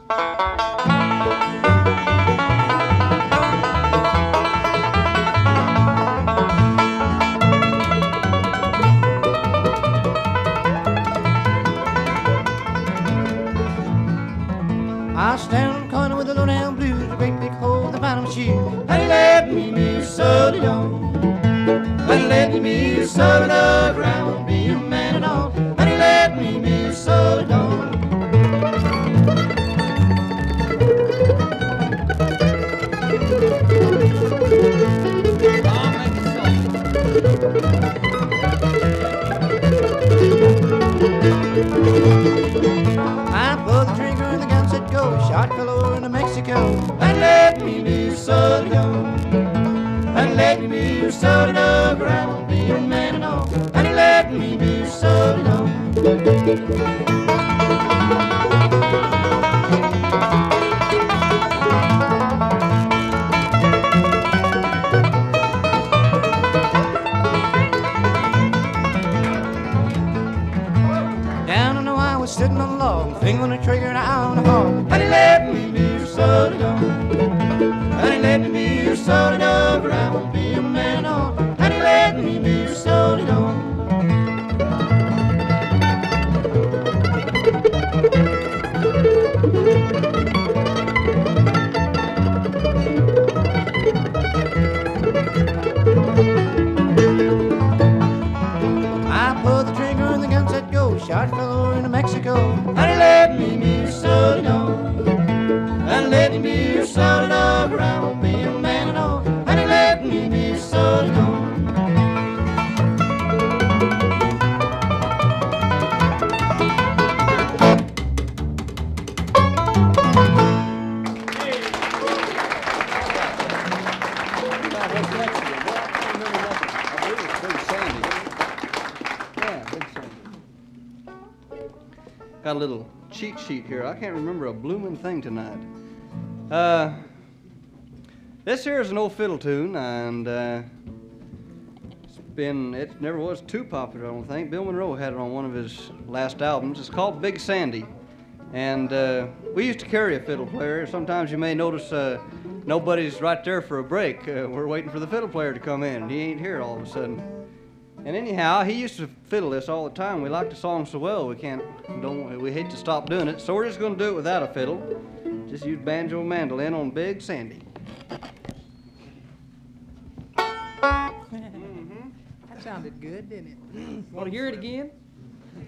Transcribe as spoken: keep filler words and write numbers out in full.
I stand on the corner with the low-down blues, a great big hole in the bottom of the shoe. Honey, let me be so down. Honey, let me be so down. Ground, be a man and all. Honey, let me be so down. I pulled the trigger and the gun said go. Shot fell over into Mexico. And let me be so young. And let me be so young. Ground, be a man and all. And let me be so young. Sitting on the log, finger on the trigger and eye on the hog. Honey, let me be your soda dog. Honey, let me be your soda dog, or I won't be a man at all. Honey, let me be your soda dog. I pulled the trigger and the gun said go. Shot fell over into Mexico. Honey, let me be your soda dog. Honey, let me be your soda dog, or I won't be a man at all. Honey, let me be your soda dog. Got a little cheat sheet here. I can't remember a blooming thing tonight. Uh, this here is an old fiddle tune, and uh, it's been, it never was too popular, I don't think. Bill Monroe had it on one of his last albums. It's called Big Sandy. And uh, we used to carry a fiddle player. Sometimes you may notice uh, nobody's right there for a break. Uh, we're waiting for the fiddle player to come in, and he ain't here all of a sudden. And anyhow, he used to fiddle this all the time. We like the song so well, we can't, don't, we hate to stop doing it. So we're just going to do it without a fiddle. Just use banjo and mandolin on Big Sandy. That sounded good, didn't it? Want to hear it again?